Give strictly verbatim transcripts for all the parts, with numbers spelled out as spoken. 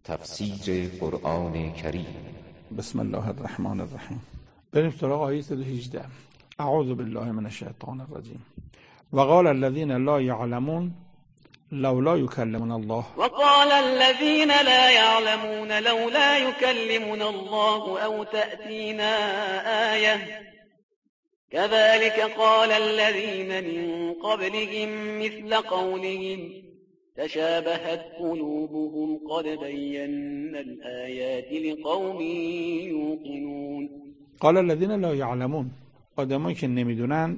تفسیر قرآن کریم. بسم الله الرحمن الرحیم. بریم سراغ آیه صد و هجده. اعوذ بالله من الشیطان الرجیم. وقال الذين لا يعلمون لولا يكلمنا الله. وقال الذين لا يعلمون لولا يكلمنا الله أو تأتينا آية كذلك قال الذين من قبلهم مثل قولهم تشابهت قلوبهم قد بينا الآيات لقوم يوقنون. قال الذين لا يعلمون، آدمایی که نمیدونن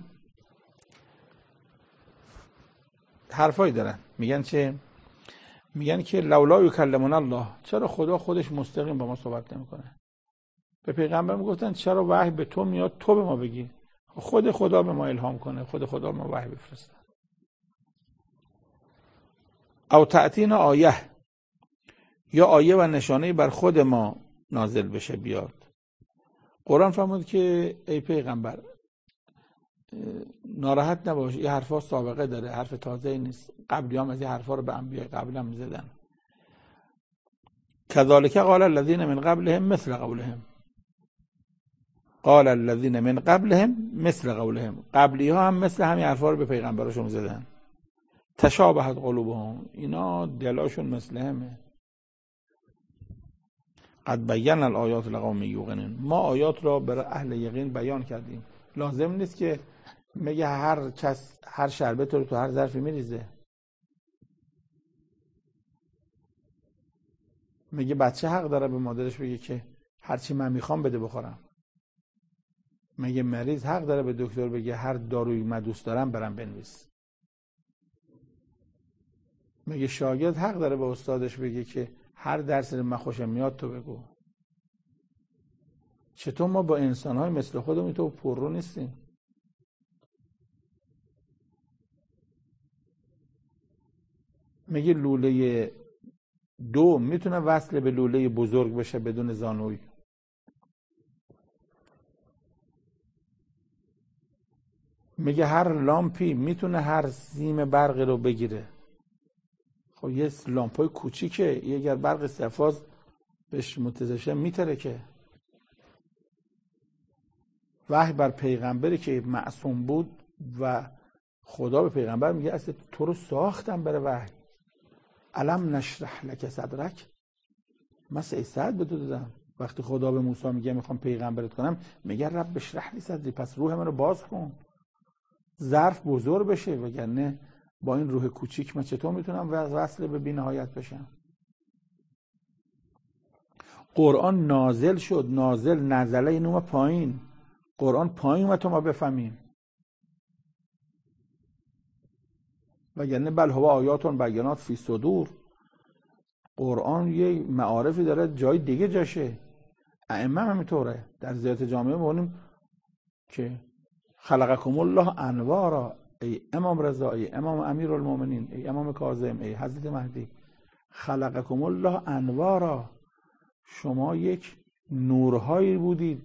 حرفایی دارن، میگن چه؟ میگن که لولا یکلمنا الله، چرا خدا خودش مستقیم با ما صحبت نمیکنه؟ به پیغمبر میگفتن چرا وحی به تو میاد تو به ما بگی؟ خود خدا به ما الهام کنه، خود خدا به ما وحی بفرسته. او تأتینا آیه، یا آیه و نشانه بر خود ما نازل بشه بیاد. قرآن فرمود که ای پیغمبر ناراحت نباش، این حرفا سابقه داره، حرف تازه نیست، قبلی هم از این حرفا رو به انبیاء قبل هم میزدن. کذالک قال الذین من قبلهم مثل قولهم. قال الذین من قبلهم مثل قولهم، قبلی ها هم مثل همین حرفا رو به پیغمبرشون زدن. تشابهت قلوبهم، اینا دلاشون مثل همه. قد بینا الآیات لقوم یوقنون، ما آیات را برای اهل یقین بیان کردیم. لازم نیست که میگه هر کس هر شربت رو تو هر ظرفی میریزه. میگه بچه حق داره به مادرش بگه که هر چی من میخوام بده بخورم. میگه مریض حق داره به دکتر بگه هر دارویی من دوست دارم برام بنویس. میگه شاگرد حق داره به استادش بگه که هر درسی من خوشم میاد تو بگو. چطور ما با انسان‌های مثل خودمون تو پررو نیستیم؟ میگه لوله دو میتونه وصل به لوله بزرگ بشه بدون زانوی. میگه هر لامپی میتونه هر سیم برق رو بگیره. خب یه لامپای کوچیکه، یه اگر برق سفاز بهش متصل میتره که. وحی بر پیغمبری که معصوم بود و خدا به پیغمبر میگه اصلا تو رو ساختم برای وحی. الم نشرح لک صدرک، من سه ساعت به تو دادم. وقتی خدا به موسی میگه میخوام پیغمبرت کنم، میگه رب اشرح لی صدری، پس روح من رو باز کن، ظرف بزرگ بشه، وگرنه با این روح کوچیک من چطور میتونم وصل به بی‌نهایت بشم؟ قرآن نازل شد، نازل نزله این اومد پایین. قرآن پایین اومد تا ما بفهمیم، وگرنه بل هو آیاتون بینات فی صدور. قرآن یه معارفی داره جای دیگه جاشه. ائمه هم همینطوره. در زیارت جامعه می‌بینیم که خلقکم الله انوارا، ای امام رضا، ای امام امیرالمومنین، ای امام کاظم، ای حضرت مهدی، خلقکم الله انوارا، شما یک نورهایی بودید.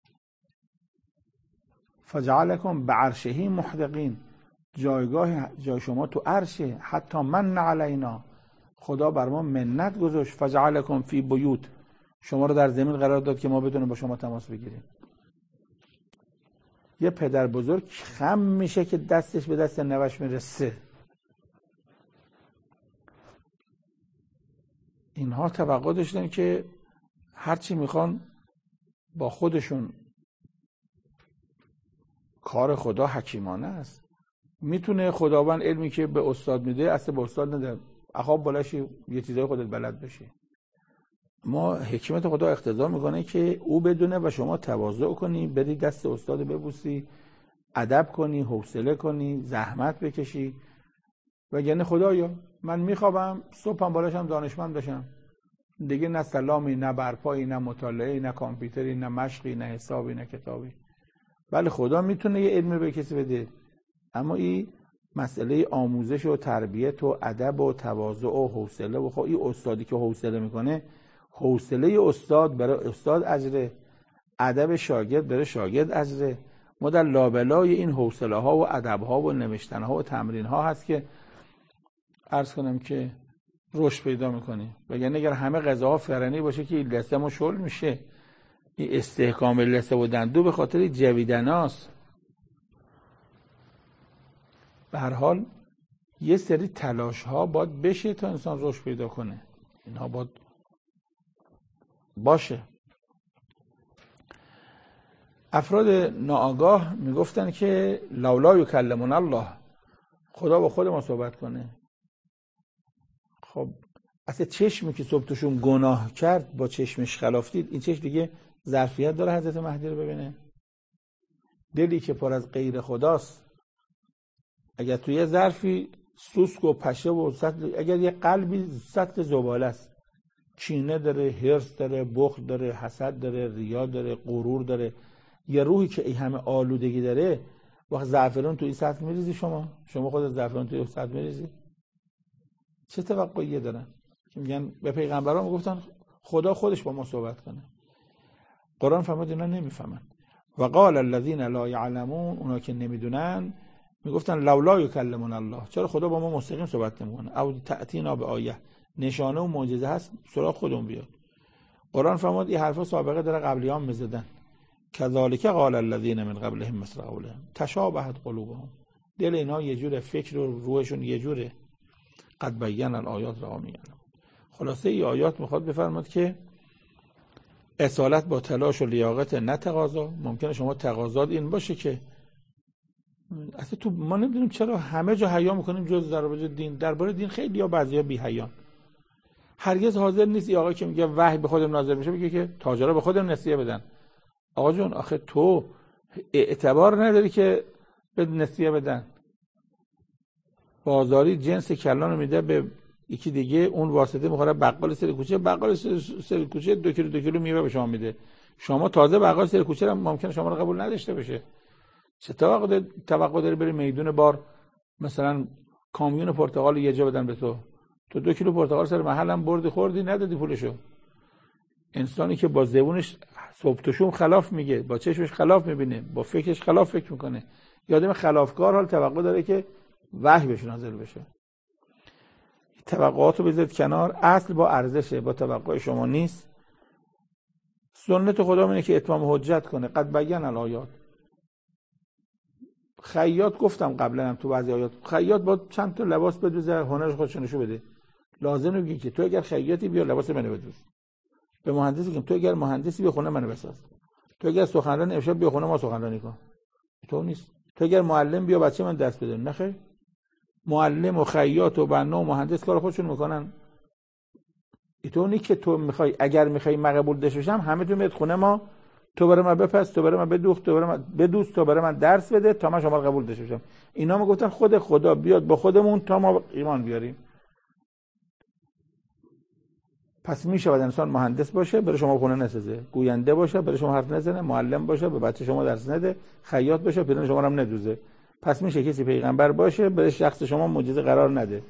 فجعلکم بعرشه محدقین، جایگاه جای شما تو عرشه. حتی من علینا، خدا بر ما منت گذاشت. فجعلکم فی بیوت، شما رو در زمین قرار داد که ما بدونیم با شما تماس بگیریم. یه پدر بزرگ خم میشه که دستش به دست نوش میرسه. اینها توقع داشتن که هرچی میخوان با خودشون. کار خدا حکیمانه است. میتونه خداوند علمی که به استاد میده اصلا به استاد نده، اخواب بلاشی یه چیزای خودت بلد بشی. ما حکمت خدا اقتضا میکنه که او بدونه و شما تواضع کنی، بری دست استاد ببوسی، ادب کنی، حوصله کنی، زحمت بکشی. وگرنه خدایا من میخوابم صبحم بالاشم دانشمند بشم، دیگه نه سلامی، نه برپایی، نه مطالعه، نه کامپیوتری، نه مشقی، نه حسابی، نه کتابی. بله خدا میتونه یه علم به کسی بده، اما این مسئله آموزش و تربیت و ادب و تواضع و حوصله و خب این استادی که حوصله میکنه، حوصله استاد برای استاد اجره، ادب شاگرد برای شاگرد اجره. ما در لابلای این حوصله ها و ادب ها و نوشتن ها و تمرین ها هست که عرض کنم که رشد پیدا میکنی. وگرنه اگر همه غذاها فرنی باشه که لثه ما شل میشه. این استحکام لثه و دندو به خاطر جویدناست. به هر حال یه سری تلاش ها باید بشه تا انسان رشد پیدا کنه. اینها باید باشه. افراد ناآگاه میگفتن که لولا یکلمون الله، خدا با خود ما صحبت کنه. خب اصلا چشمی که صبح توشون گناه کرد با چشمش خلاف دید، این چشم دیگه ظرفیت داره حضرت مهدی رو ببینه؟ دلی که پر از غیر خداست، اگر توی یه ظرفی سوسک و پشه و سطل، اگر یه قلبی سطل زباله است، کینه داره، حرص داره، بخل داره، حسد داره، ریا داره، غرور داره، یه روحی که این همه آلودگی داره، وقت زعفران توی این سطل میریزی شما؟ شما خودت زعفران توی این سطل میریزی؟ چه توقعیه دارن؟ که میگن به پیغمبران میگفتن خدا خودش با ما صحبت کنه. قرآن فرمود اینا نمیفهمن. و قال الذین لا یعلمون، اونا که نمیدونن میگفتن لولا یکلمون الله، چرا خدا با ما مستقیم صحبت نمیکنه؟ او تأتینا به آیه، نشانه و معجزه هست سراغ خودمون بیاد. قرآن فرمود این حرفا سابقه داره قبلیان میزدن. کذالک قال الذین من قبلهم مثل قولهم تشابهت قلوبهم، دل اینا یه جوره، فکر و روحشون یه جوره. قد بیان الآیات را میگن. خلاصه این آیات میخواد بفرماد که اصالت با تلاش و لیاقت، نه تقاضا. ممکنه شما تقاضات این باشه که اصلا تو ما نمیدونیم چرا همه جا حیا میکنیم جز درباره دین. درباره دین خیلی یا بعضیا بی حیان. هرگز حاضر نیست این آقا که میگه وحی به خودم نازل میشه بگه که تاجرا به خودم نسیه بدن. آقا جون آخه تو اعتبار نداری که به نسیه بدن. بازاری جنس کلان رو میده به یکی دیگه، اون واسطه میخوره بقال سر کوچه، بقال سر کوچه دو کیلو دو کیلو میوه به شما میده. شما تازه بقال سر کوچه هم ممکنه شما رو قبول نداشته باشه. چه توقع توقع داری بری میدون بار مثلا کامیون پرتقال یه جا بدن به تو؟ تو دو کیلو پرتقال سر محلم بردی خوردی ندادی پولشو. انسانی که با زبونش صبح تو شوم خلاف میگه، با چشمش خلاف میبینه، با فکرش خلاف فکر میکنه، یادم خلافکار، حال توقع داره که وحی بهش نازل بشه. توقعاتو بذارید کنار، اصل با ارزشه، با توقع شما نیست. سنت خدا اینه که اتمام حجت کنه. قد بیان الآیات. خیاط گفتم قبلا هم تو بعضی آیات، خیاط با چند تا لباس بدوزه هنرش خودش نشون بده. لازم نمیگه که تو اگر خیاطی بیا لباس منو بدوز. به مهندسی که تو اگر مهندسی بیا خونه منو بساز. تو اگر سخنران امشب بیا خونه ما سخنرانی کن. تو نیست. تو اگر معلم بیا بچه من درس بده. نه خیر. معلم و خیاط و بنا و مهندس کار خودشون میکنن. تو نیست که تو میخوای اگر میخوای مقبول بشم همه تو میاد خونه ما، تو برای من بپس، تو برای من بدوخ، تو برای من بدوس، تو برای من درس بده تا من شما رو قبول بشم. اینا میگفتن خود خدا بیاد با خودمون تا ما ایمان بیاریم. پس میشه بعد انسان مهندس باشه برای شما خونه نسازه، گوینده باشه برای شما حرف نزنه، معلم باشه به بچه شما درس نده، خیاط باشه پیرن شما رو هم ندوزه. پس میشه کسی پیغمبر باشه برای شخص شما معجزه قرار نده.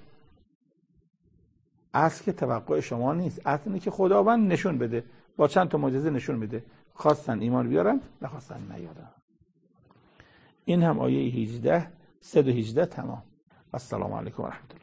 اصل که توقع شما نیست، اصل اینه که خداوند نشون بده، با چند تا معجزه نشون میده. خواستن ایمان بیارن، نخواستن نیارن. این هم آیه هجده، صد و هجده تمام. السلام علیکم و رحمت الله.